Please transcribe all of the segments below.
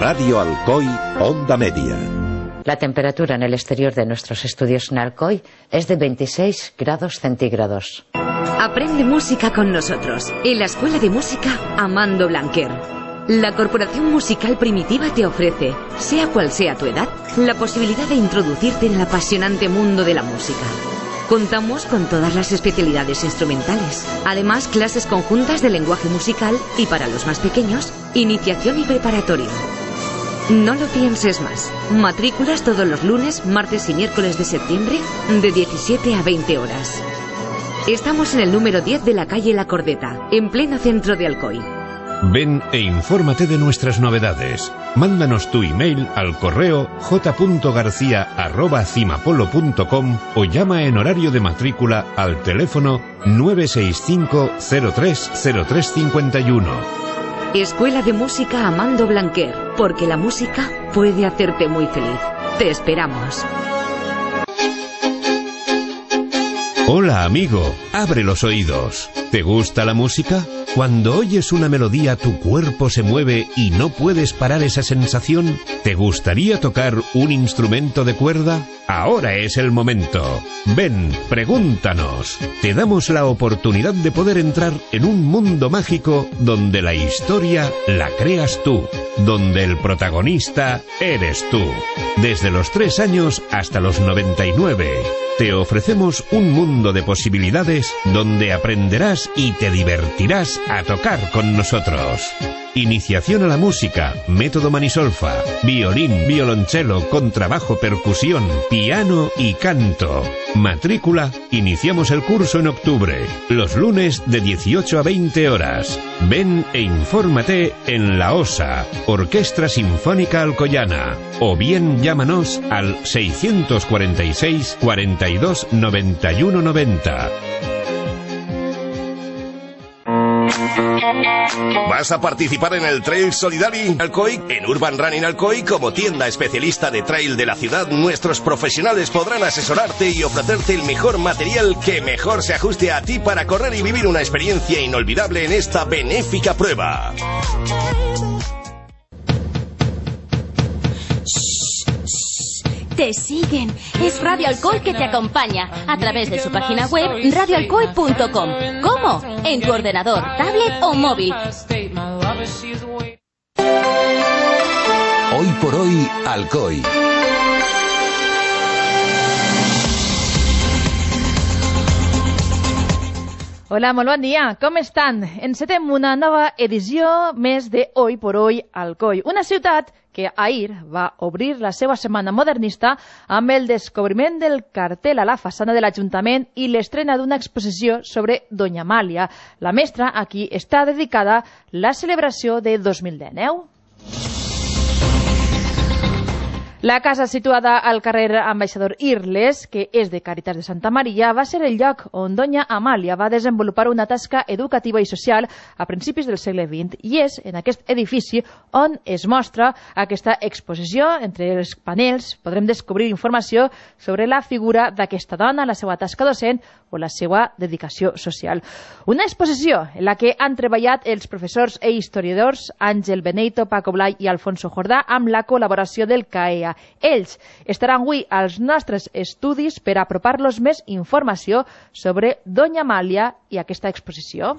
Radio Alcoy, Onda Media. La temperatura en el exterior de nuestros estudios en Alcoy es de 26 grados centígrados. Aprende música con nosotros en la Escuela de Música Amando Blanquer. La Corporación Musical Primitiva te ofrece, sea cual sea tu edad, la posibilidad de introducirte en el apasionante mundo de la música. Contamos con todas las especialidades instrumentales. Además, clases conjuntas de lenguaje musical y, para los más pequeños, iniciación y preparatorio. No lo pienses más. Matrículas todos los lunes, martes y miércoles de septiembre, de 17 a 20 horas. Estamos en el número 10 de la calle La Cordeta, en pleno centro de Alcoy. Ven e infórmate de nuestras novedades. Mándanos tu email al correo j.garcia@cimapolo.com o llama en horario de matrícula al teléfono 965 03 0351. Escuela de Música Amando Blanquer, porque la música puede hacerte muy feliz. Te esperamos. Hola amigo, abre los oídos. ¿Te gusta la música? Cuando oyes una melodía tu cuerpo se mueve y no puedes parar esa sensación. ¿Te gustaría tocar un instrumento de cuerda? Ahora es el momento. Ven, pregúntanos. Te damos la oportunidad de poder entrar en un mundo mágico donde la historia la creas tú, donde el protagonista eres tú. Desde los 3 años hasta los 99. Te ofrecemos un mundo de posibilidades donde aprenderás y te divertirás a tocar con nosotros. Iniciación a la música, método manisolfa, violín, violonchelo, contrabajo, percusión, piano y canto. Matrícula, iniciamos el curso en octubre, los lunes de 18 a 20 horas. Ven e infórmate en la OSA, Orquestra Sinfónica Alcoyana, o bien llámanos al 646 42 91 90. ¿Vas a participar en el Trail Solidari Alcoy? En Urban Running Alcoy, como tienda especialista de trail de la ciudad, nuestros profesionales podrán asesorarte y ofrecerte el mejor material que mejor se ajuste a ti para correr y vivir una experiencia inolvidable en esta benéfica prueba. Te siguen. Es Radio Alcoy que te acompaña a través de su página web radioalcoy.com. ¿Cómo? En tu ordenador, tablet o móvil. Hoy por hoy, Alcoy. Hola, molt bon dia. Com estan? Encetem una nova edició més de Hoy por Hoy Alcoy. Una ciutat que ahir va obrir la seva setmana modernista amb el descobriment del cartel a la façana de l'Ajuntament i l'estrena d'una exposició sobre Doña Amàlia, la mestra a qui està dedicada la celebració de 2019. La casa situada al carrer Ambaixador Irles, que és de Càritas de Santa Maria, va ser el lloc on Doña Amàlia va desenvolupar una tasca educativa i social a principis del segle XX, i és en aquest edifici on es mostra aquesta exposició. Entre els panels podrem descobrir informació sobre la figura d'aquesta dona, la seva tasca docent o la seva dedicació social. Una exposició en la que han treballat els professors i historiadors Àngel Beneito, Paco Blay i Alfonso Jordà amb la col·laboració del CAEA. Ells estaran avui als nostres estudis per apropar-los més informació sobre Doña Amàlia i aquesta exposició.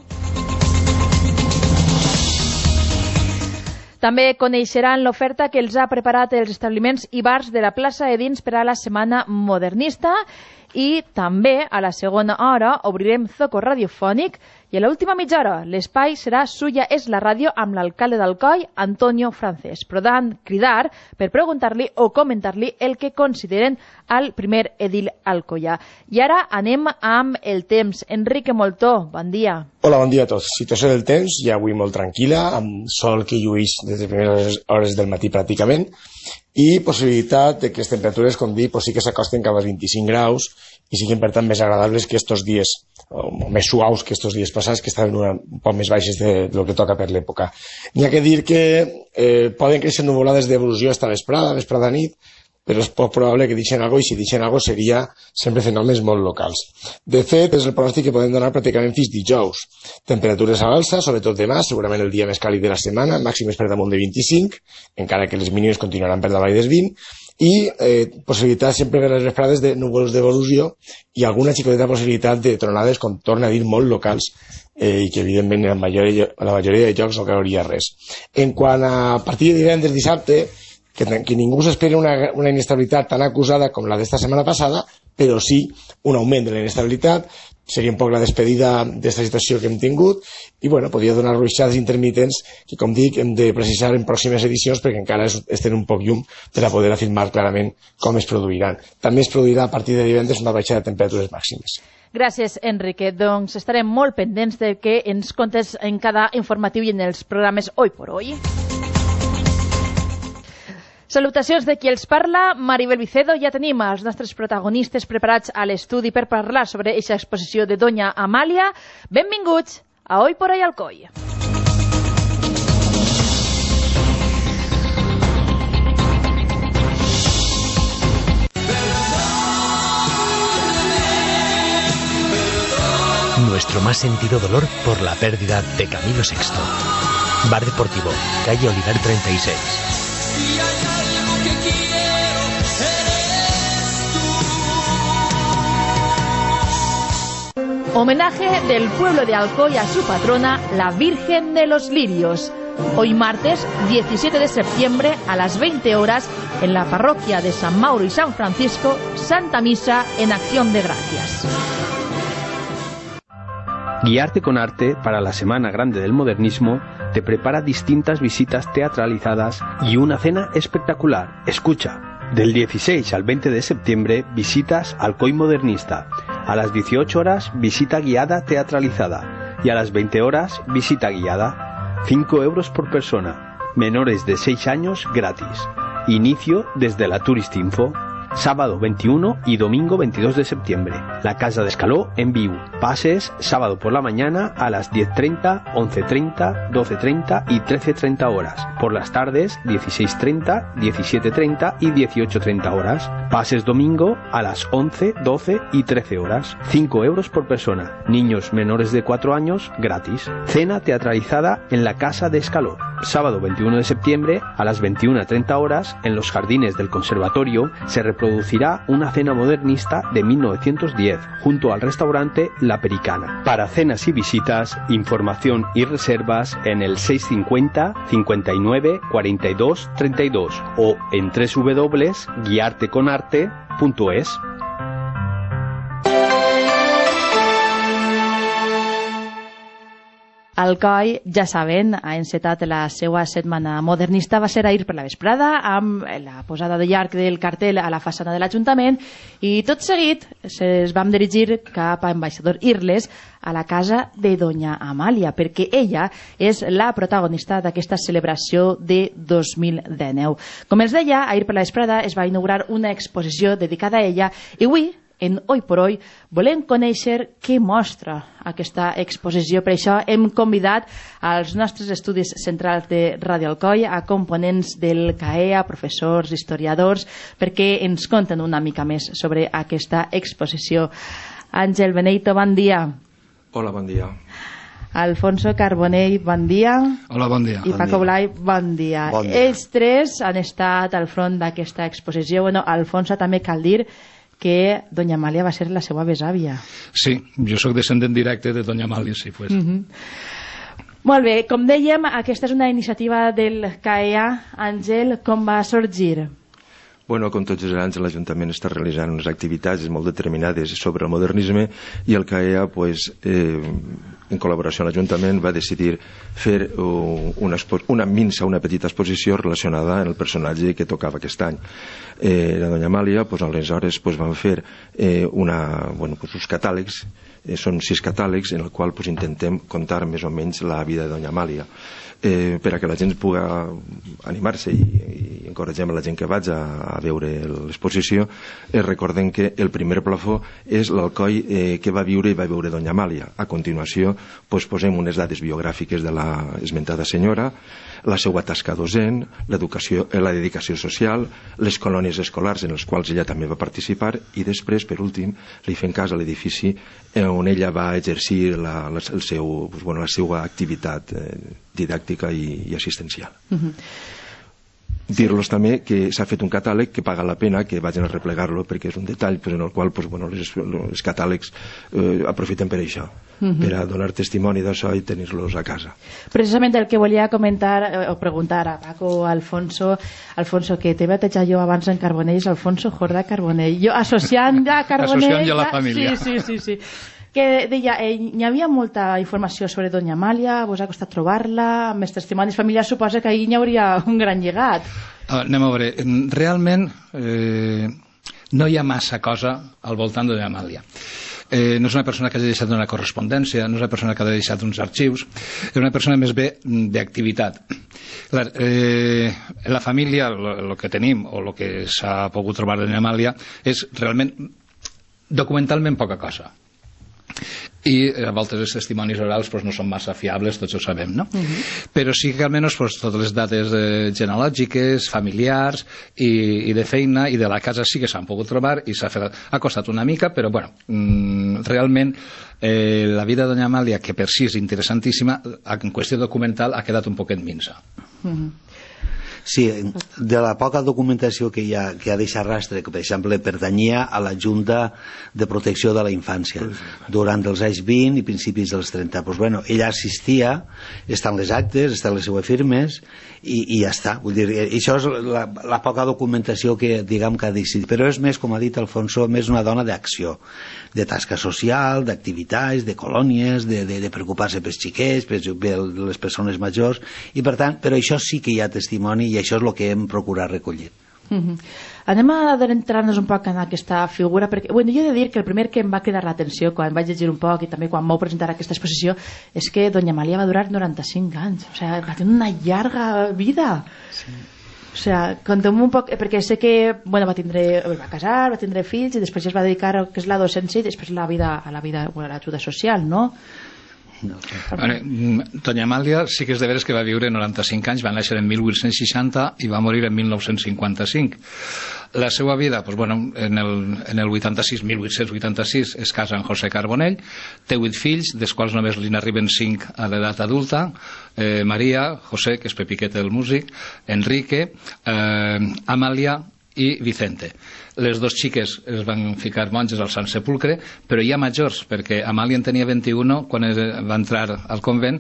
També coneixeran l'oferta que els ha preparat els establiments i bars de la plaça Edins per a la Setmana Modernista, i també a la segona hora obrirem Zoco radiofònic i a l'última mitja hora l'espai serà Suya és la ràdio amb l'alcalde d'Alcoi, Antonio Francés. Podran cridar per preguntar-li o comentar-li el que consideren al primer edil alcoià. I ara anem amb el temps. Enrique Moltó, bon dia. Hola, bon dia a tots. Situació del temps ja avui molt tranquil·la, amb sol que lluís des de primeres hores del matí pràcticament, i possibilitat de que les temperatures, com dic, sí que s'acosten cap als 25 graus i siguin, per tant, més agradables que estos dies, o més suaus que estos dies passats, que estaven un poc més baixes de lo que toca per l'època. N'hi ha que dir que poden créixer nuvolades d'evolució esta vesprada nit, però és poc probable que deixin alguna cosa, i si deixin alguna cosa seria sempre fenòmens molt locals. De fet, és el pronòstic que podem donar pràcticament fins dijous. Temperatures a l'alça, sobretot demà, segurament el dia més càlid de la setmana, màximes per damunt de 25, encara que les mínimes continuaran per davall dels 20, i possibilitat sempre per les vesprades de núvols d'evolució i alguna xicoteta possibilitat de tronades, com torna a dir, molt locals, i que evidentment a la majoria de llocs no cauria res. En quant a partir de divendres, dissabte, que ningú s'esperi una inestabilitat tan acusada com la d'esta setmana passada, però sí un augment de la inestabilitat, seria un poc la despedida d'esta situació que hem tingut, i bueno, podria donar ruixades intermitents que, com dic, hem de precisar en pròximes edicions perquè encara estem un poc llum per a poder afirmar clarament com es produiran. També es produirà a partir de divendres una baixada de temperatures màximes. Gràcies, Enrique. Doncs estarem molt pendents de que ens contes en cada informatiu i en els programes Hoy por Hoy. Salutacions de qui els parla, Maribel Vicedo. Ja tenim els nostres protagonistes preparats a l'estudi per parlar sobre aquesta exposició de Doña Amàlia. Benvinguts a Hoy por Hoy Alcoi. Nuestro más sentido dolor por la pérdida de Camilo VI. Bar Deportivo, calle Olivar 36. Homenaje del pueblo de Alcoy a su patrona, la Virgen de los Lirios. Hoy martes 17 de septiembre a las 20 horas en la parroquia de San Mauro y San Francisco, Santa Misa en Acción de Gracias. Guiarte con Arte para la Semana Grande del Modernismo te prepara distintas visitas teatralizadas y una cena espectacular. Escucha, del 16 al 20 de septiembre visitas Alcoy Modernista. A las 18 horas visita guiada teatralizada y a las 20 horas visita guiada. 5 euros por persona. Menores de 6 años gratis. Inicio desde la Turistinfo. Sábado 21 y domingo 22 de septiembre. La Casa de Escaló en Viu. Pases sábado por la mañana a las 10:30, 11:30, 12:30 y 13:30 horas. Por las tardes 16:30, 17:30 y 18:30 horas. Pases domingo a las 11, 12 y 13 horas. 5 euros por persona. Niños menores de 4 años gratis. Cena teatralizada en la Casa de Escaló. Sábado 21 de septiembre a las 21:30 horas en los jardines del conservatorio se reproducirá una cena modernista de 1910 junto al restaurante La Pericana. Para cenas y visitas, información y reservas en el 650 59 42 32 o en www.guiarteconarte.es. Alcoi, ja saben, ha encetat la seva setmana modernista. Va ser ahir per la vesprada amb la posada de llarg del cartell a la façana de l'Ajuntament i tot seguit es vam dirigir cap a Ambaixador Irles a la casa de Doña Amàlia, perquè ella és la protagonista d'aquesta celebració de 2019. Com els deia, ahir per la vesprada es va inaugurar una exposició dedicada a ella i avui, en Hoy por Hoy, volem conèixer què mostra aquesta exposició. Per això hem convidat als nostres estudis centrals de Ràdio Alcoi a components del CAEA, professors, historiadors, perquè ens conten una mica més sobre aquesta exposició. Àngel Beneito, bon dia. Hola, bon dia. Alfonso Carbonell, bon dia. Hola, bon dia. I Paco Blai, bon dia. Bon dia. Ells tres han estat al front d'aquesta exposició. Bueno, Alfonso, també cal dir que Doña Amàlia va ser la seva besàvia. Sí, jo sóc descendent directe de Doña Amàlia, sí, pues. Molt bé, com dèiem, aquesta és una iniciativa del CAEA. Àngel, com va sorgir? Bueno, com tots els anys, l'Ajuntament està realitzant unes activitats molt determinades sobre el modernisme i el CAEA, en col·laboració amb l'Ajuntament, va decidir fer una petita exposició relacionada amb el personatge que tocava aquest any. La Doña Amàlia, aleshores van fer uns catàlegs, són 6 catàlegs en els quals intentem contar més o menys la vida de Doña Amàlia, per a que la gent pugui animar-se i encoratgem a la gent que vaig a veure l'exposició, recordem que el primer plafó és l'Alcoi que va viure i va veure Doña Amàlia. A continuació posem unes dades biogràfiques de la esmentada senyora, la seva tasca docent, la dedicació social, les colònies escolars en les quals ella també va participar, i després, per últim, li fem cas a l'edifici on ella va exercir la seva activitat didàctica i assistencial. Dir-los també que s'ha fet un catàleg que paga la pena que vagin a replegar-lo, perquè és un detall en el qual els catàlegs aprofiten per això, per a donar testimoni d'això i tenir-los a casa. Precisament el que volia comentar o preguntar a Paco o a Alfonso, que t'he batejat jo abans en Carbonell, és Alfonso Jordà Carbonell, jo associant a Carbonell, associant ja la família. Sí. Que deia, hi havia molta informació sobre Doña Amàlia, vos ha costat trobar-la, amb els testimonis familiars suposa que ahir hi hauria un gran llegat. Anem a veure, realment no hi ha massa cosa al voltant de Doña Amàlia. No és una persona que hagi deixat una correspondència, no és una persona que hagi deixat uns arxius, és una persona més bé d'activitat. La família, el que tenim o el que s'ha pogut trobar de Doña Amàlia és realment documentalment poca cosa. I a voltes els testimonis orals no són massa fiables, tots ho sabem, no? Però sí que almenys totes les dates genealògiques, familiars i de feina i de la casa sí que s'han pogut trobar i ha costat una mica, però bueno, realment la vida de Doña Amàlia, que per si és interessantíssima, en qüestió documental ha quedat un poquet minsa. Sí, de la poca documentació que ha deixat rastre, que per exemple pertanyia a la Junta de Protecció de la Infància durant els anys 20 i principis dels 30. Pues bueno, ella assistia, estan les actes, estan les seues firmes i ja està. Vull dir, això és la poca documentació que diguem que ha decidit. Però és més, com ha dit Alfonso, més una dona d'acció, de tasca social, d'activitats, de colònies, de preocupar-se pels xiquets, per les persones majors, i per tant, però això sí que hi ha testimoni i això és el que hem procurat recollir. Anem a adentrar-nos un poc en aquesta figura, perquè jo he de dir que el primer que em va cridar l'atenció quan vaig llegir un poc i també quan m'ho presentar aquesta exposició és que Doña Amàlia va durar 95 anys, o sigui, va tenir una llarga vida. O sigui, contem un poc, perquè sé que va casar, va tindre fills i després ja es va dedicar a que és la docència i després a l'ajuda social, no? Doña Amàlia sí que és de veres que va viure 95 anys, va néixer en 1860 i va morir en 1955. La seva vida, en el 1886 es casa amb José Carbonell, té 8 fills, dels quals només li n'arriben 5 a l'edat adulta, Maria, José, que és Pepiquete el músic, Enrique, Amàlia i Vicente. Les dos xiques es van ficar monges al Sant Sepulcre, però ja majors, perquè Amàlia en tenia 21 quan va entrar al convent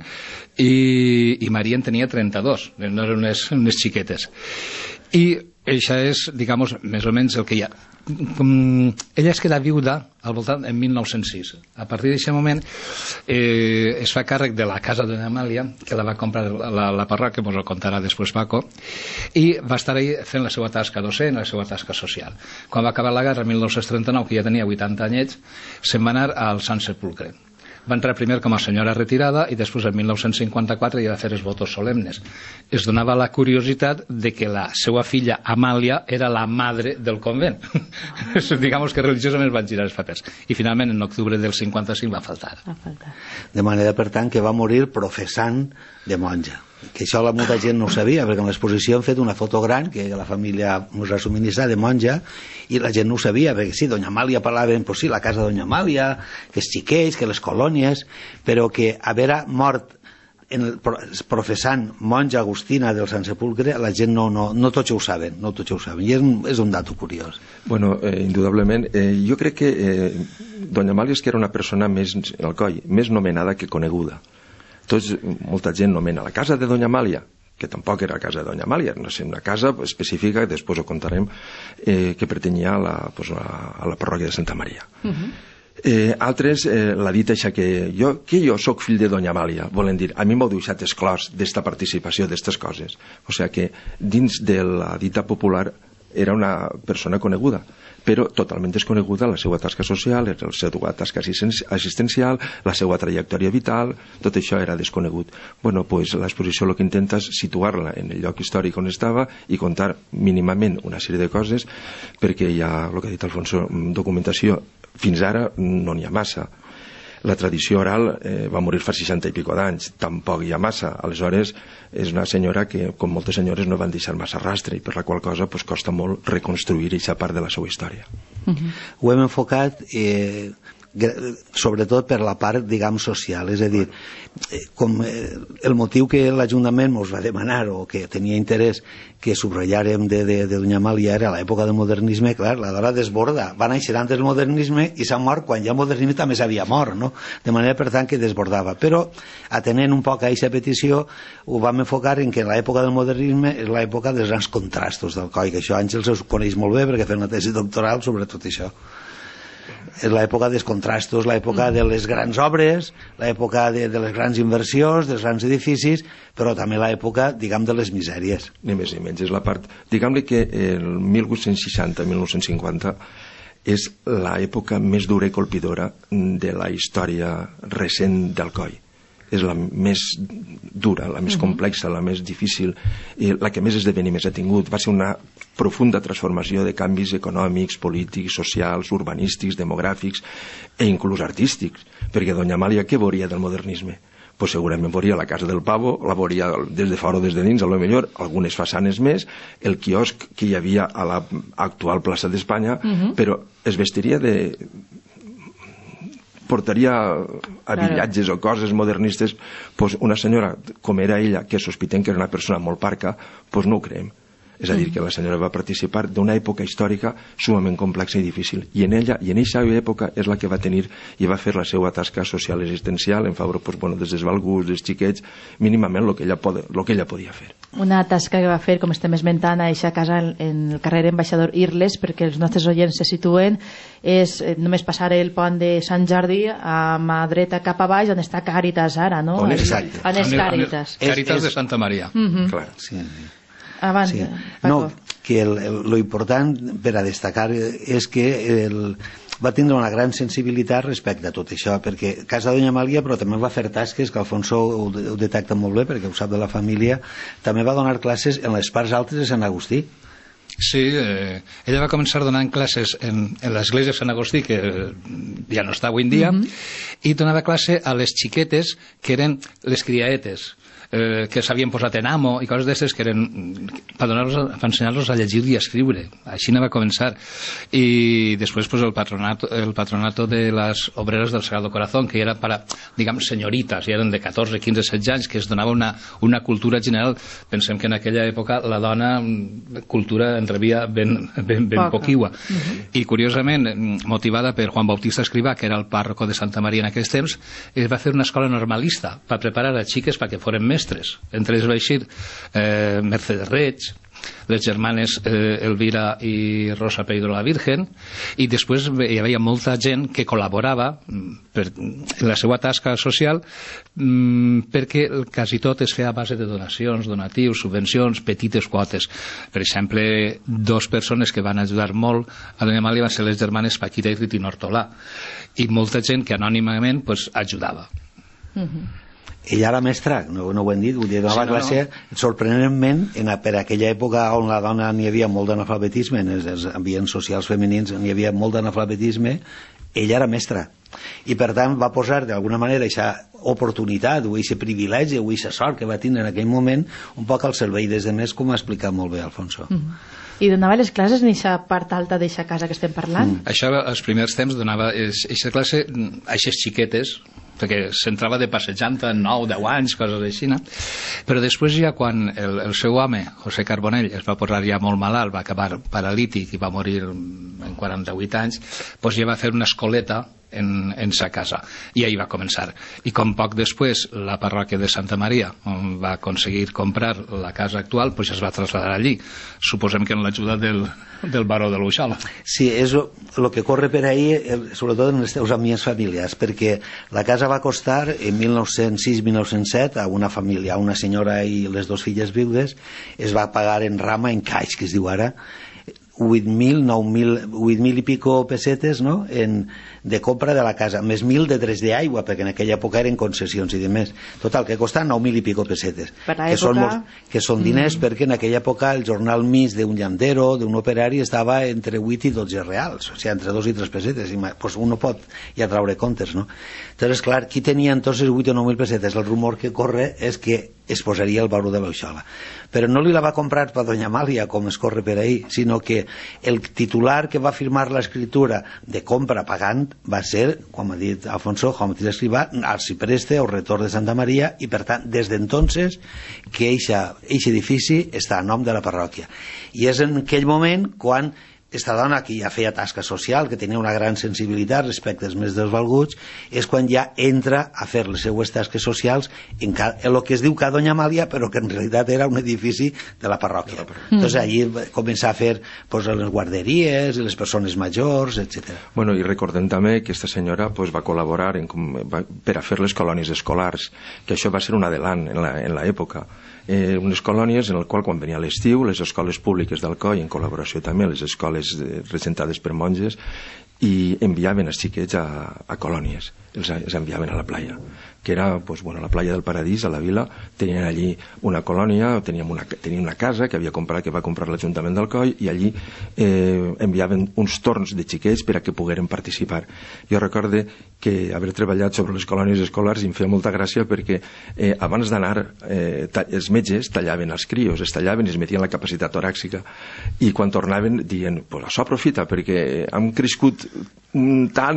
i Maria en tenia 32, no eren unes xiquetes. I això és, digamos, més o menys el que hi ha. Ella es queda viuda al voltant en 1906. A partir d'aquest moment es fa càrrec de la casa de Doña Amàlia, que la va comprar la parròquia, ens ho contarà després Paco, i va estar ahí fent la seva tasca docent, la seva tasca social. Quan va acabar la guerra, en 1939, que ja tenia 80 anyets, se'n va anar al Sant Sepulcre. Va entrar primer com a senyora retirada i després en 1954 ja va fer els votos solemnes. Es donava la curiositat de que la seva filla Amàlia era la madre del convent. Digamos que religiosament van girar els papers. I finalment en octubre del 55 va faltar. De manera, per tant, que va morir professant de monja. Que això molta gent no ho sabia, perquè en l'exposició hem fet una foto gran que la família ens ha subministrat de monja i la gent no ho sabia, perquè sí, Doña Amàlia parlaven, pues sí, la casa de Doña Amàlia, que els xiquets, que les colònies, però que haver mort professant monja agustina del Sant Sepulcre, la gent no tots ho saben, i és un dato curiós. Bueno, indudablement, jo crec que Doña Amàlia és que era una persona més, Alcoi, més nomenada que coneguda. Molta gent nomena la casa de Doña Amàlia, que tampoc era la casa de Doña Amàlia, no sé, una casa específica, després ho contarem, que pertanyia a la parròquia de Santa Maria. Altres l'ha dit això que jo soc fill de Doña Amàlia, volen dir, a mi m'heu deixat exclòs d'esta participació d'estes coses. O sigui que dins de la dita popular era una persona coneguda, però totalment desconeguda la seva tasca social, la seva tasca assistencial, la seva trajectòria vital, tot això era desconegut. Bueno, pues l'exposició el que intenta és situar-la en el lloc històric on estava i contar mínimament una sèrie de coses, perquè hi ha, el que ha dit Alfonso, documentació, fins ara no n'hi ha massa. La tradició oral va morir fa 60 i pico d'anys, tampoc hi ha massa. Aleshores, és una senyora que, com moltes senyores, no van deixar massa rastre, i per la qual cosa pues, costa molt reconstruir aquesta part de la seva història. Ho hem enfocat sobretot per la part, diguem, social, és a dir, com el motiu que l'Ajuntament ens va demanar o que tenia interès que subratllàrem de Doña Amàlia era l'època del modernisme, clar, la dona desborda, va néixer antes del modernisme i s'ha mort quan ja el modernisme també s'havia mort, no? De manera, per tant, que desbordava, però atenent un poc a aquesta petició ho vam enfocar en que l'època del modernisme és l'època dels grans contrastos del COI, que això Àngels ho coneix molt bé perquè fent una tesi doctoral sobre tot això. És l'època dels contrastos, l'època de les grans obres, l'època de les grans inversions, dels grans edificis, però també l'època, diguem, de les misèries. Ni més ni menys, és la part... Diguem-li que el 1860-1950 és l'època més dura i colpidora de la història recent del COI. És la més dura, la més complexa, la més difícil, i la que més esdeveniments ha tingut. Va ser una profunda transformació de canvis econòmics, polítics, socials, urbanístics, demogràfics e inclús artístics, perquè Doña Amàlia què veuria del modernisme? Pues segurament veuria la Casa del Pavo, la veuria des de fora o des de dins, a lo millor algunes façanes més, el quiosc que hi havia a l'actual plaça d'Espanya, però es vestiria de... portaria a viatges o coses modernistes, pues una senyora com era ella, que sospitem que era una persona molt parca, pues no ho creiem. És a dir, que la senyora va participar d'una època històrica sumament complexa i difícil, i en ella, i en aquesta època, és la que va tenir i va fer la seva tasca social existencial en favor, pues, bueno, des dels valguts, dels xiquets, mínimament el que ella podia fer. Una tasca que va fer, com estem esmentant, a eixa casa en el carrer Ambaixador Irles, perquè els nostres oients se situen, és només passar el pont de Sant Jordi a mà dreta cap a baix, on està Càritas ara, no? On és Càritas? Càritas de Santa Maria. Clar, sí. Abans, sí. No, que lo important per a destacar és que va tindre una gran sensibilitat respecte a tot això, perquè casa Doña Amàlia, però també va fer tasques que Alfonso ho detecta molt bé perquè ho sap de la família, també va donar classes en les parts altes de Sant Agustí. Sí, ella va començar donant classes en l'església de Sant Agustí, que ja no està avui en dia, i donava classe a les xiquetes que eren les criaetes, que s'havien posat en amo i coses d'aquestes que eren per ensenyar-los a llegir i a escriure. Així va començar. I després pues, el patronato de les obreres del Sagrado Corazón, que era per a, diguem, senyoritas, i eren de 14, 15, 16 anys, que es donava una cultura general. Pensem que en aquella època la dona cultura en rebia ben poquiua. I curiosament, motivada per Juan Bautista Escrivà, que era el párroco de Santa Maria en aquells temps, es va fer una escola normalista per preparar a xiques perquè foren mestres. Entre ells va eixir Mercedes Reig, les germanes Elvira i Rosa Pedro la Virgen, i després hi havia molta gent que col·laborava en la seva tasca social, perquè quasi tot es feia a base de donacions, donatius, subvencions, petites quotes. Per exemple, dos persones que van ajudar molt a Doña Amàlia van ser les germanes Paquita i Ritin Hortolà, i molta gent que anònimament pues, ajudava. Ella era mestra, no ho hem dit, donava classe sorprenentment per aquella època on la dona n'hi havia molt d'analfabetisme, en els ambients socials femenins n'hi havia molt d'analfabetisme, ella era mestra i per tant va posar d'alguna manera aquesta oportunitat o aquest privilegi o aquesta sort que va tindre en aquell moment un poc al servei des de més, com ha explicat molt bé Alfonso. I donava les classes en aquesta part alta d'aquesta casa que estem parlant? Això, als primers temps, donava aquesta classe a aquestes xiquetes, perquè s'entrava de passejant a 9, 10 anys, coses així, no? Però després ja quan el seu home, José Carbonell, es va posar ja molt malalt, va acabar paralític i va morir en 48 anys, doncs ja va fer una escoleta en sa casa, i ahí va començar. I com poc després la parròquia de Santa Maria va aconseguir comprar la casa actual, doncs es va traslladar allí, suposem que amb l'ajuda del baró de l'Uixal. Sí, és el que corre per ahí, sobretot en els teus amics familiars, perquè la casa va costar en 1906-1907 a una família, a una senyora i les dues filles viudes, es va pagar en rama, en caix, que es diu ara, 8.000 i pico pessetes, no?, de compra de la casa, més 1.000 de drets d'aigua, perquè en aquella època eren concessions i demés. Total, que costa 9.000 i pico pessetes, que són diners, perquè en aquella època el jornal mig d'un llandero, d'un operari, estava entre 8 i 12 reals, o sigui, entre 2 i 3 pessetes, pues uno pot ja traure comptes, no? Entonces, clar, qui tenia entonces 8 o 9.000 pessetes? El rumor que corre és que es posaria el baró de l'Oixola. Però no li la va comprar per doña Amàlia, com es corre per ahir, sinó que el titular que va firmar l'escriptura de compra pagant va ser, com ha dit Alfonso, com ha escrivà, Arcipreste o Retor de Santa Maria, i per tant, des d'entonces que eixe edifici està a nom de la parròquia. I és en aquell moment quan esta dona, que ja feia tasca social, que tenia una gran sensibilitat respecte als més desvalguts, és quan ja entra a fer les seues tasques socials en el que es diu Ca Doña Amàlia, però que en realitat era un edifici de la parròquia. Entonces allí comença a fer les guarderies, les persones majors, etc. Bueno, i recordem també que aquesta senyora va col·laborar per a fer les colònies escolars, que això va ser un adelant en l'època. Unes colònies en el qual, quan venia l'estiu, les escoles públiques d'Alcoi, en col·laboració també les escoles regentades per monges, i enviaven els xiquets a colònies, els enviaven a la playa, que era la playa del Paradís, a la vila. Tenien allí una colònia, tenien una casa que va comprar l'Ajuntament d'Alcoi, i allí enviaven uns torns de xiquets per a que pogueren participar. Jo recorde que haver treballat sobre les colònies escolars em feia molta gràcia, perquè abans d'anar els metges tallaven els crios, es tallaven i es metien la capacitat toràxica, i quan tornaven diuen, això aprofita perquè han crescut tant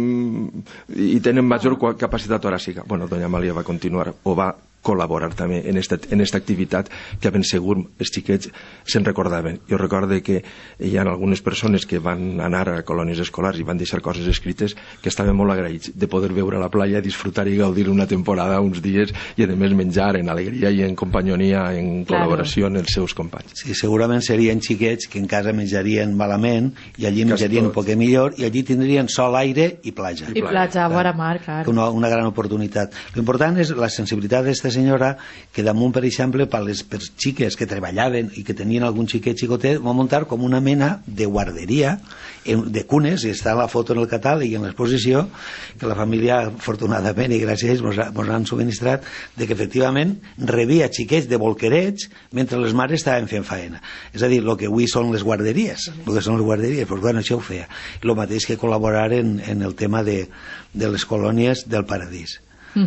i tenen major capacitat toràcica. Bueno, doña Amàlia va continuar, o va col·laborar també en esta activitat, que ben segur els xiquets se'n recordaven. Jo recorde que hi ha algunes persones que van anar a colònies escolars i van deixar coses escrites que estaven molt agraïts de poder veure la playa, disfrutar i gaudir una temporada, uns dies, i a més menjar en alegria i en companyonia, en col·laboració amb els seus companys. Sí, segurament serien xiquets que en casa menjarien malament i allí menjarien un poc millor, i allí tindrien sol, aire i platja. I platja, vora mar, clar. Una gran oportunitat. L'important és la sensibilitat d'esta senyora, que damunt, per exemple, per xiques que treballaven i que tenien algun xiquet xicotet, va muntar com una mena de guarderia de cunes, i està la foto en el catàleg i en l'exposició, que la família, afortunadament i gràcies, ens han subministrat, de que efectivament rebia xiquets de bolquerets mentre les mares estaven fent faena. És a dir, el que avui són les guarderies, això ho feia. El mateix que col·laborar en el tema de les colònies del Paradís.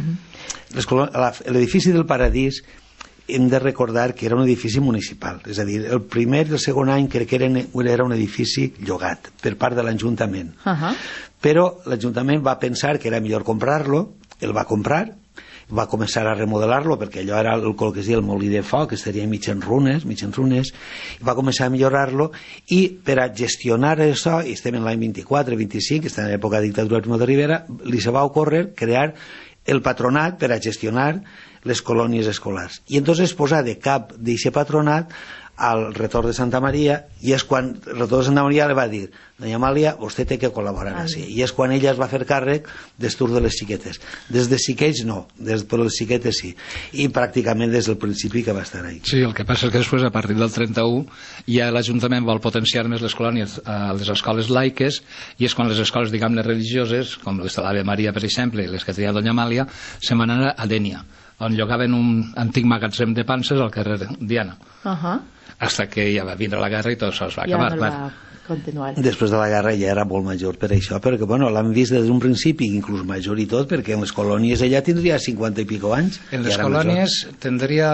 L'edifici del Paradís, hem de recordar que era un edifici municipal, és a dir, el primer i el segon any crec que era un edifici llogat per part de l'Ajuntament, però l'Ajuntament va pensar que era millor comprar-lo, el va comprar, va començar a remodelar-lo, perquè allò era el que es diu el molí de foc, que estaria mig en runes, va començar a millorar-lo, i per a gestionar això, i estem en l'any 24-25, que està en l'època de dictadura de Primo de Rivera, li se va ocórrer crear el patronat per a gestionar les colònies escolars. I entonces posar de cap d'aquest patronat al Retor de Santa Maria, i és quan el Retor de Santa Maria li va dir, doña Amàlia, vostè té que col·laborar així. I és quan ella es va fer càrrec d'estur de les xiquetes. Des de xiquets no, però les xiquetes sí. I pràcticament des del principi que va estar ahí. Sí, el que passa és que després, a partir del 31, ja l'Ajuntament vol potenciar més les colònies a les escoles laiques, i és quan les escoles, diguem-ne, religioses, com les de l'Ave Maria, per exemple, i les que tenia doña Amàlia, se'n van anar a Dénia, on llogaven un antic magatzem de panses al carrer Diana. Hasta que ja va vindre la guerra i tot això es va acabar. Ja no va continuar. Després de la guerra ja era molt major per això, però que l'han vist des d'un principi, inclús major i tot, perquè en les colònies ella tindria 50 i pico anys. En les colònies tindria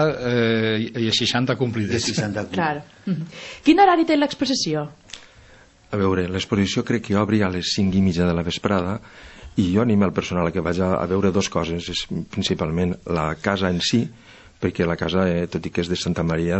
60 complides. 60 Claro. Quin horari té l'exposició? A veure, l'exposició crec que obri a les 5:30 de la vesprada, i jo animo el personal a que vagi a veure dues coses. És principalment la casa en si, perquè la casa, tot i que és de Santa Maria,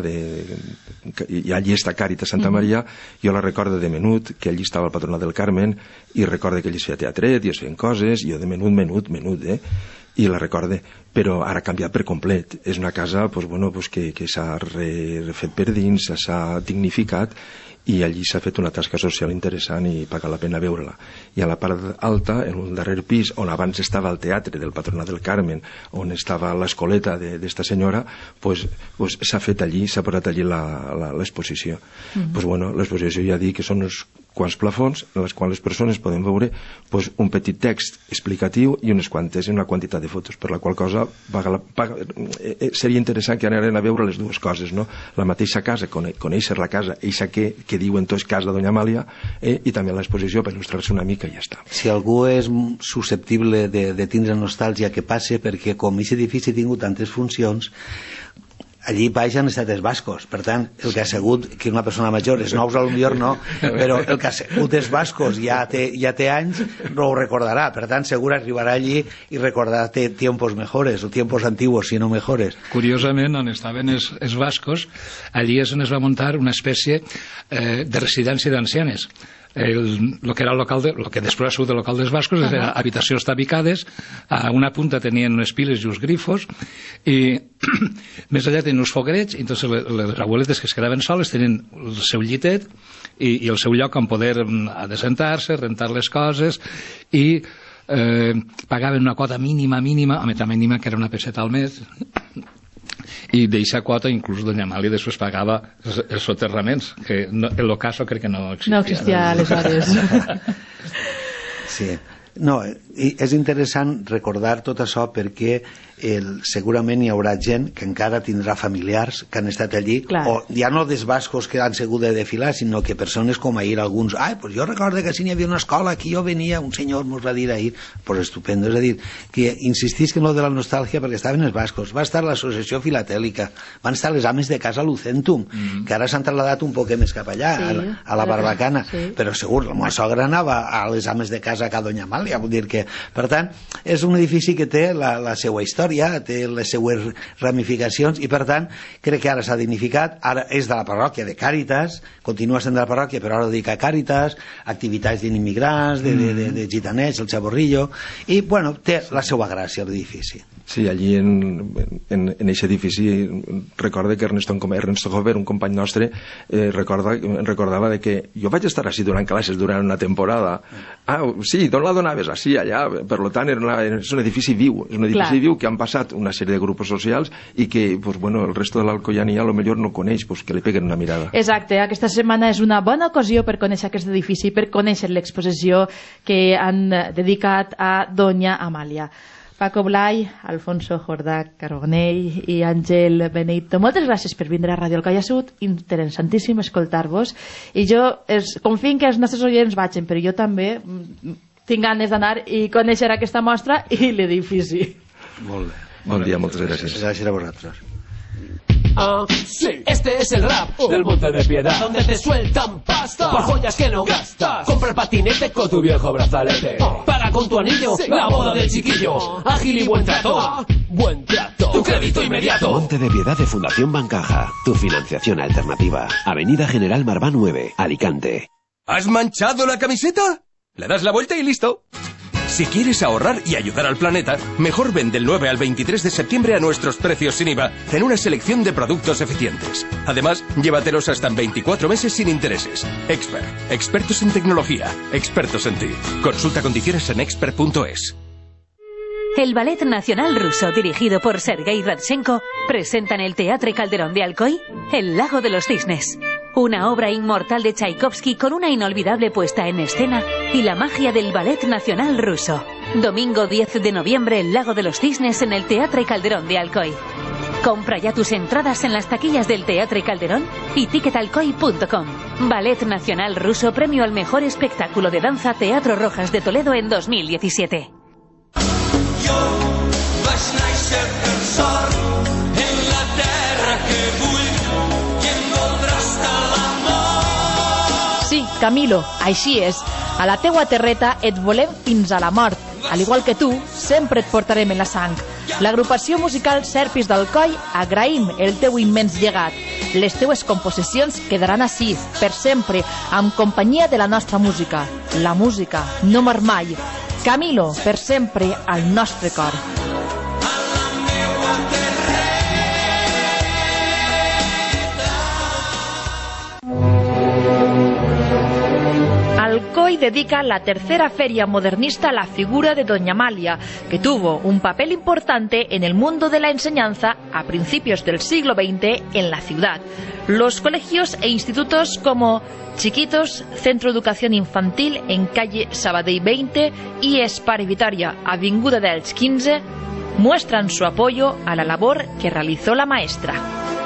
i allí està Càritas Santa Maria, jo la recordo de menut, que allí estava el patronat del Carmen, i recordo que allí es feia teatret i es feien coses, i jo de menut, i la recorde, però ara ha canviat per complet. És una casa que s'ha refet per dins, s'ha dignificat, i allí s'ha fet una tasca social interessant i paga la pena veure-la. I a la part alta, en un darrer pis, on abans estava el teatre del Patronat del Carmen, on estava l'escoleta d'esta senyora, s'ha fet allí, s'ha posat allí l'exposició. L'exposició ja dic que són uns quants plafons en els quals les persones poden veure un petit text explicatiu i una quantitat de fotos, per la qual cosa seria interessant que anaren a veure les dues coses, no? La mateixa casa, conèixer la casa, eixa que diuen tots casa de Doña Amàlia, i també l'exposició per il·lustrar-se una mica i ja està. Si algú és susceptible de tindre nostàlgia, que passe, perquè com aquest edifici ha tingut tantes funcions, allí baix han estat els bascos. Per tant, el que ha sigut, que una persona major, els nous potser no, però el que ha sigut els bascos ja té anys, no ho recordarà. Per tant, segur arribarà allí i recordarà tiempos mejores, o tiempos antiguos, si no mejores. Curiosament, on estaven els bascos, allí és on es va muntar una espècie de residència d'ancianes. Lo que era el local lo que després ha sigut el local dels bascos era habitacions tabicades, a una punta tenien unes piles i uns grifos, i més allà tenien uns foguerets, i entonces les abueletes que es quedaven soles tenien el seu llitet i el seu lloc on poder adesentar-se, rentar les coses, i pagaven una quota mínima, a meta mínima, que era una peseta al mes, i d'eixa quota inclús Doña Amàlia després pagava els soterraments, que en el cas crec que no existia. No existia aleshores. Sí. No, és interessant recordar tot això perquè segurament hi haurà gent que encara tindrà familiars que han estat allí, o ja no dels bascos que han sigut de desfilar, sinó que persones com ahir alguns, pues jo recordo que si n'hi havia una escola, aquí jo venia, un senyor mos va dir ahir, pues estupendo. És a dir, que insistisc en lo de la nostàlgia perquè estaven els bascos, va estar l'associació filatèlica, van estar les ames de casa Lucentum, que ara s'han trasladat un poc més cap allà, a la Barbacana, però segur, la meva sogra anava a les ames de casa a Doña Amàlia, vull dir que, per tant, és un edifici que té la seva història, té les seues ramificacions, i per tant crec que ara s'ha dignificat. Ara és de la parròquia de Càritas, continua sent de la parròquia però ara ho dedica a Càritas, activitats d'immigrants, de gitanets, el Chaborrillo, i bueno, té la seva gràcia l'edifici. Sí, allí en aquest edifici recorda que Ernesto Hover, un company nostre, recordava de que jo vaig estar així donant classes durant una temporada. Sí, d'on la donaves? Així, allà. Per tant, és un edifici viu, és un edifici viu que han passat una sèrie de grups socials i que el resto de l'alcoiania potser no coneix, que li peguen una mirada. Exacte, aquesta setmana és una bona ocasió per conèixer aquest edifici, per conèixer l'exposició que han dedicat a Doña Amàlia. Paco Blay, Alfonso Jordà Carbonell i Àngel Benito, moltes gràcies per vindre a Ràdio Alcoi. Ha sigut interessantíssim escoltar-vos, i jo confio en que els nostres oients vagin, però jo també tinc ganes d'anar i conèixer aquesta mostra i l'edifici. Molt bé. Bon dia, moltes gràcies. Gràcies a vosaltres. Sí, este es el rap del Monte de Piedad, donde te sueltan pasta por joyas que no gastas. Compra el patinete con tu viejo brazalete. Paga con tu anillo la boda del chiquillo. Ágil y buen trato. Buen trato. Tu crédito inmediato. Monte de Piedad de Fundación Bancaja. Tu financiación alternativa. Avenida General Marván 9, Alicante. ¿Has manchado la camiseta? Le das la vuelta y listo. Si quieres ahorrar y ayudar al planeta, mejor ven del 9 al 23 de septiembre a nuestros precios sin IVA en una selección de productos eficientes. Además, llévatelos hasta en 24 meses sin intereses. Expert, expertos en tecnología, expertos en ti. Consulta condiciones en expert.es. El Ballet Nacional Ruso, dirigido por Sergei Radchenko, presenta en el Teatre Calderón de Alcoy El Lago de los Cisnes, una obra inmortal de Tchaikovsky con una inolvidable puesta en escena y la magia del Ballet Nacional Ruso. Domingo 10 de noviembre, El Lago de los Cisnes en el Teatre Calderón de Alcoy. Compra ya tus entradas en las taquillas del Teatre Calderón y ticketalcoy.com. Ballet Nacional Ruso, premio al mejor espectáculo de danza Teatro Rojas de Toledo en 2017. Sí, Camilo, així és. A la teua terreta et volem fins a la mort. Al igual que tu, sempre et portarem en la sang. L'agrupació musical Serpis d'Alcoi agraïm el teu immens llegat. Les teues composicions quedaran així, per sempre, amb companyia de la nostra música. La música no mor mai. Camilo, per sempre, al nostre cor. Alcoy dedica la tercera feria modernista a la figura de Doña Amalia, que tuvo un papel importante en el mundo de la enseñanza a principios del siglo XX en la ciudad. Los colegios e institutos como Chiquitos, Centro de Educación Infantil en calle Sabadell 20 y Espare Vitària, Avinguda d'Elx 15, muestran su apoyo a la labor que realizó la maestra.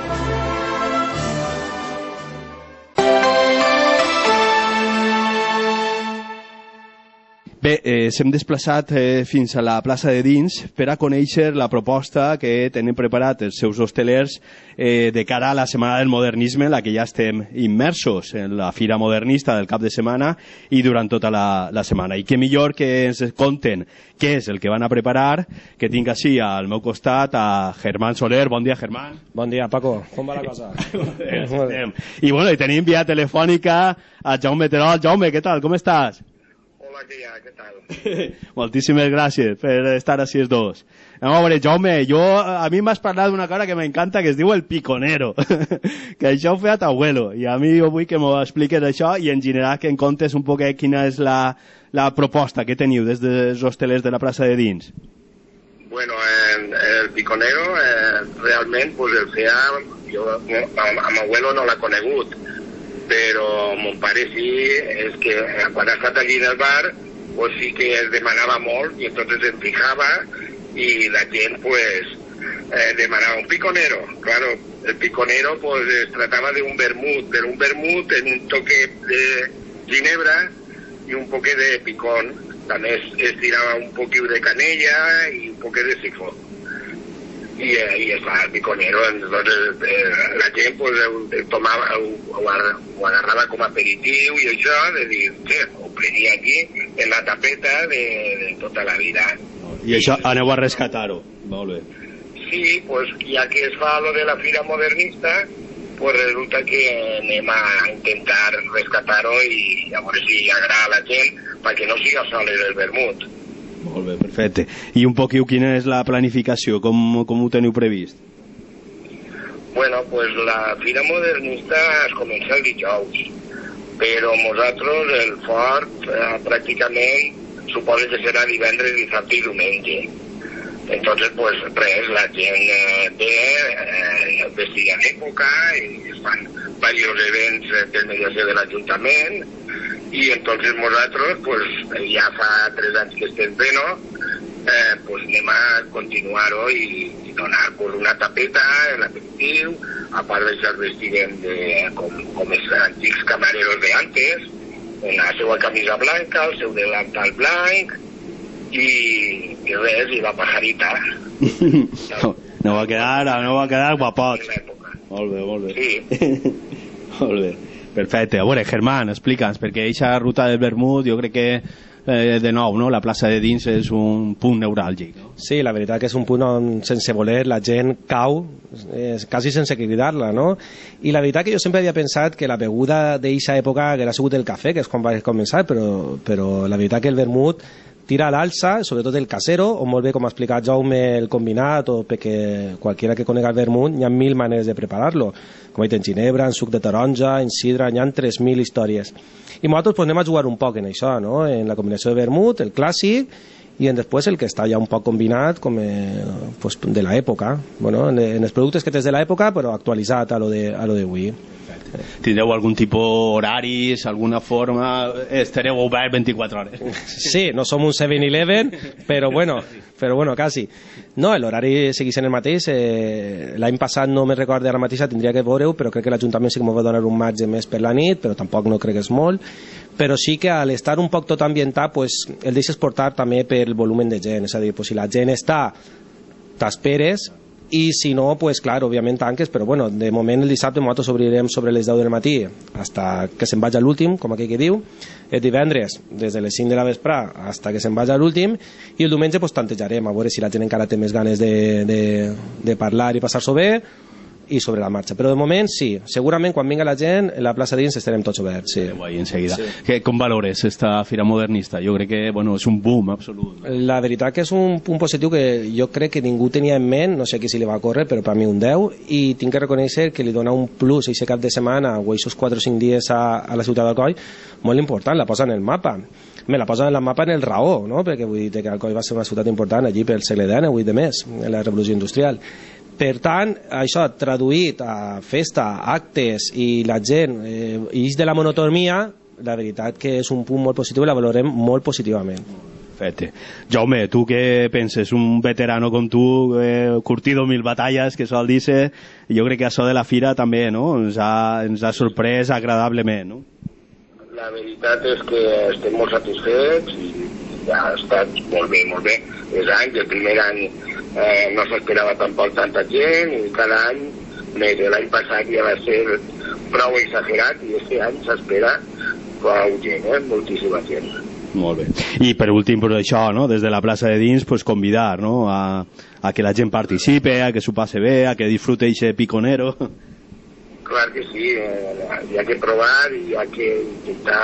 Bé, s'hem desplaçat fins a la plaça de dins per a conèixer la proposta que tenen preparat els seus hostelers de cara a la Setmana del Modernisme, en la que ja estem immersos en la Fira Modernista del cap de setmana i durant tota la setmana. I què millor que ens conten què és el que van a preparar, que tinc així al meu costat a Germán Soler. Bon dia, Germán. Bon dia, Paco. Com va la cosa? I bueno, tenim via telefònica a Jaume Terol. Jaume, què tal? Com estàs? Hola, què tal? Moltíssimes gràcies per estar així els dos. A veure, Jaume, a mi m'has parlat d'una cosa que m'encanta, que es diu el piconero, que això ho feia tu abuelo, i a mi jo vull que m'ho expliques això i en general que em contes un poquet quina és la proposta que teniu des dels hostelers de la plaça de dins. Bueno, el piconero realment pues, el feia, jo a m'abuelo no l'ha conegut, però mon pare sí, és que quan ha estat allí en el bar pues sí que es demanava molt i entonces em fijava y la gent pues demanava un piconero. Claro, el piconero pues es trataba de un vermut, pero un vermut en un toque de ginebra y un poquet de picón. També es tirava un poquet de canella y un poquet de sifó. Y es el piconero, entonces la gent pues, tomava, ho agarrava com a aperitiu i això, de dir, ho prenia aquí en la tapeta de tota la vida. I això aneu a rescatar-ho, molt bé. Sí, pues ja que es fa lo de la Fira Modernista, pues resulta que anem a intentar rescatar-ho i a veure si agrada a la gent perquè no siga sol el vermut. Molt bé, perfecte. I un poc, quina és la planificació? Com ho teniu previst? Bueno, pues la Fira Modernista es comença el dijous, però nosaltres el fort pràcticament suposa que serà divendres, dissabte i diumenge. Entonces, pues res, la gent ve vestida d'època i es fan diversos events de mediació de l'Ajuntament. Y entonces nosaltres, pues, ja fa 3 anys que estem fent-ho, pues anem a continuar-ho i donar pues, una tapeta en l'aperitiu, a part d'això vestirem com els antics camareros de antes, amb la seva camisa blanca, el seu delantal blanc, i res, i la pajarita. No va quedar guapots. Molt bé, molt bé. Sí. Molt bé. Perfecte. A veure, Germán, explica'ns, perquè aquesta ruta del vermut jo crec que de nou, no? La plaça de dins és un punt neuràlgic. No? Sí, la veritat que és un punt on sense voler la gent cau, quasi sense cridar-la, no? I la veritat que jo sempre havia pensat que la beguda d'eixa època que era sigut el cafè, que és quan va començar, però la veritat que el vermut tira a l'alça, sobretot el casero, o molt bé, com ha explicat Jaume, el combinat, o perquè qualquiera que conega el vermut, hi ha 1000 maneres de preparar-lo. Com he dit, en ginebra, en suc de taronja, en sidra, hi ha 3.000 històries. I nosaltres pues, anem a jugar un poc en això, no? En la combinació de vermut, el clàssic, i després el que està ja un poc combinat com pues, de l'època. Bueno, en els productes que tens de l'època, però actualitzat a lo d'avui. Tindreu algun tipus horaris, alguna forma? Estareu obert 24 hores? Sí, no som un 7-Eleven, però bueno, quasi. No, l'horari segueix sent el mateix. L'any passat no me recordo ara mateixa, tindria que veure-ho, però crec que l'Ajuntament sí que m'ho va donar un marge més per la nit, però tampoc no crec que és molt. Però sí que al estar un poc tot ambientat, pues, el deixes portar també pel volum de gent. És a dir, pues, si la gent està, t'esperes, i si no, pues clar, òbviament tanques, però bueno, de moment el dissabte nosaltres obrirem sobre les 10 del matí hasta que se'n vagi a l'últim, com aquell que diu, el divendres des de les 5 de la vesprà hasta que se'n vagi a l'últim, i el diumenge pues tantejarem a veure si la gent encara té més ganes de parlar i passar-s'ho bé, i sobre la marxa. Però de moment sí, segurament quan vinga la gent la plaça dins estarem tots oberts. Sí. Guai, enseguida. Sí. Com valores esta fira modernista? Jo crec que és un boom absolut. La veritat que és un punt positiu que jo crec que ningú tenia en ment, no sé qui si li va córrer, però per a mi un 10, i tinc que reconèixer que li dona un plus a aquest cap de setmana o aquests 4 o 5 dies a la ciutat d'Alcoi molt important, la posa en el mapa. Me la posa en el mapa en el raó, no? Perquè vull dir que Alcoi va ser una ciutat important allí pel segle XIX, 8 de més, en la revolució industrial. Per tant, això traduït a festa, actes i la gent ix de la monotonia, la veritat que és un punt molt positiu i la valorem molt positivament. Perfecte. Jaume, tu què penses? Un veterano com tu, curtido 1000 batalles, que sol dir-se, jo crec que això de la fira també, no? Ens ha sorprès agradablement, no? La veritat és que estem molt satisfets i ha estat molt bé. És anys, el primer any no s'esperava tampoc tanta gent i cada any més. L'any passat ja va ser prou exagerat i aquest any s'espera prou gent, moltíssima gent. Molt bé. I per últim, per això, no? Des de la plaça de dins, pues, convidar, no? a que la gent participe, a que s'ho passe bé, a que disfrute eixe piconero. Clar que sí, hi ha que provar i hi ha que intentar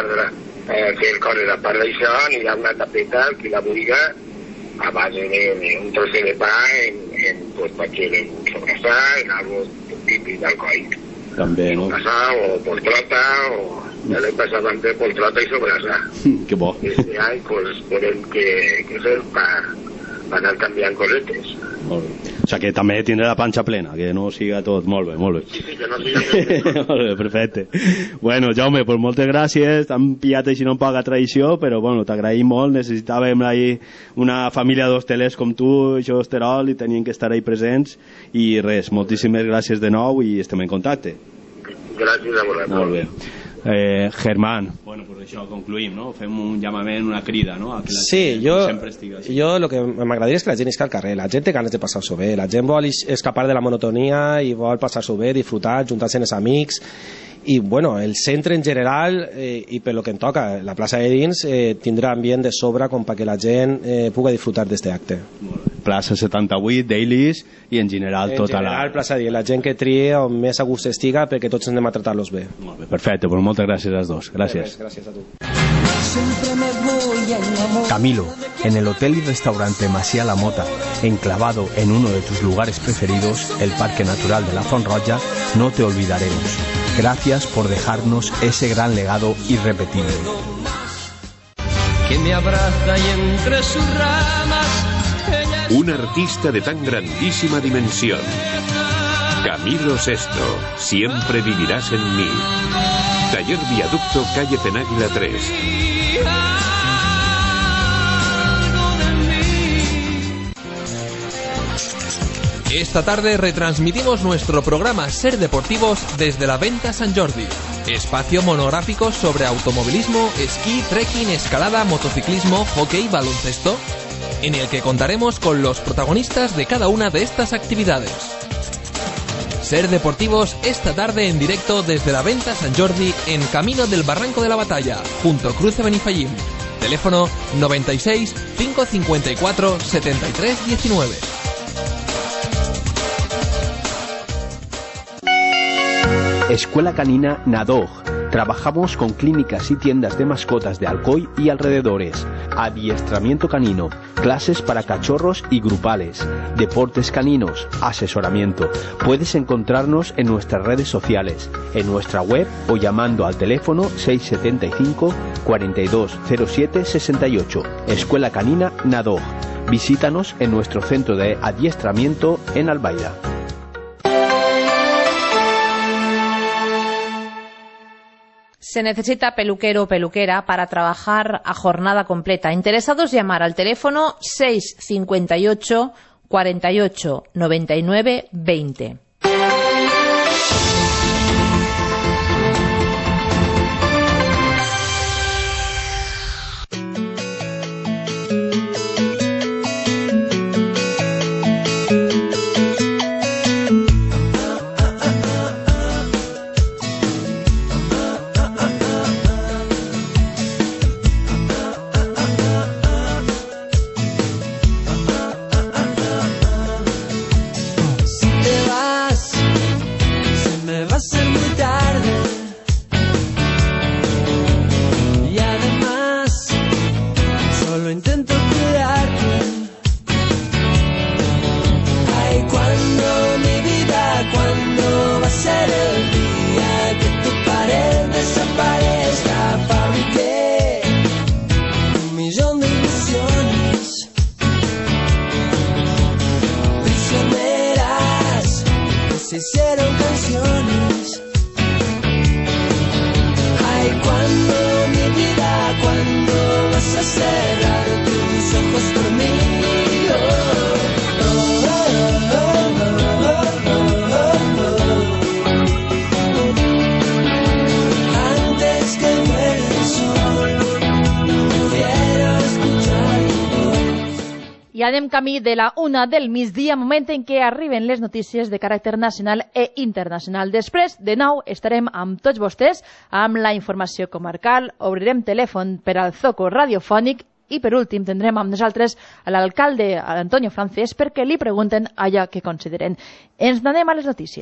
fer coses. A part d'això, anirà una tapeta, qui la vulga, a base d'un trosset de pa pues, perquè un sobrassà, en algo típic d'Alcoi. També, no? Sobrassà o poltrota, o ja l'hem passat també poltrota i sobrassà. Que bo. Este any pues, esperem que fer per anar canviant cosetes. Molt bé. O sigui que també tindrà la panxa plena, que no siga tot. Molt bé, molt bé. Sí, que no siga tot. Molt bé, perfecte. Bueno, Jaume, pues moltes gràcies. T'han pillat així no poca tradició, però bueno, t'agraïm molt. Necessitàvem ahí una família d'hostelers com tu, això Osterol, i tenien que estar ahí presents. I res, moltíssimes gràcies de nou i estem en contacte. Gràcies a vosaltres. Molt bé. Germán, bueno, pues això concluïm, no? Fem un llamament, una crida, no? Sí, jo el que m'agradaria és que la gent isca al carrer, la gent té ganes de passar-s'ho bé, la gent vol escapar de la monotonia i vol passar-s'ho bé, disfrutar, juntar-se amb els amics, i bueno, el centre en general i per lo que em toca, la plaça de dins tindrà ambient de sobre com perquè la gent pugui disfrutar d'este acte. Plaça 78, Dailies i en general tota la... En general, plaça de dins, la gent que trie on més a gust estiga perquè tots anem a tratar-los bé. Molt bé, perfecte, pues moltes gràcies als dos. Gràcies. Gràcies a tu. Camilo, en el hotel y restaurante Masia La Mota, enclavado en uno de tus lugares preferidos, el Parque Natural de la Font Roja, no te olvidaremos. Gracias por dejarnos ese gran legado irrepetible. Que me abraza y entre sus ramas un artista de tan grandísima dimensión. Camilo Sesto, siempre vivirás en mí. Taller Viaducto, calle Penáguila 3. Esta tarde retransmitimos nuestro programa Ser Deportivos desde la Venta Sant Jordi. Espacio monográfico sobre automovilismo, esquí, trekking, escalada, motociclismo, hockey, baloncesto, en el que contaremos con los protagonistas de cada una de estas actividades. Ser Deportivos esta tarde en directo desde la Venta Sant Jordi en Camino del Barranco de la Batalla, junto Cruce Benifallim. Teléfono 96 554 73 19. Escuela Canina Nadog. Trabajamos con clínicas y tiendas de mascotas de Alcoy y alrededores. Adiestramiento canino, clases para cachorros y grupales, deportes caninos, asesoramiento. Puedes encontrarnos en nuestras redes sociales, en nuestra web o llamando al teléfono 675 42 07 68. Escuela Canina Nadog. Visítanos en nuestro centro de adiestramiento en Albaida. Se necesita peluquero o peluquera para trabajar a jornada completa. Interesados, llamar al teléfono 658 48 99 20. Ja anem camí de la 1 del migdia, moment en què arriben les notícies de caràcter nacional i internacional. Després, de nou, estarem amb tots vostès amb la informació comarcal, obrirem telèfon per al zoco radiofònic i, per últim, tindrem amb nosaltres a l'alcalde Antonio Francés perquè li pregunten allò que consideren. Ens n'anem a les notícies.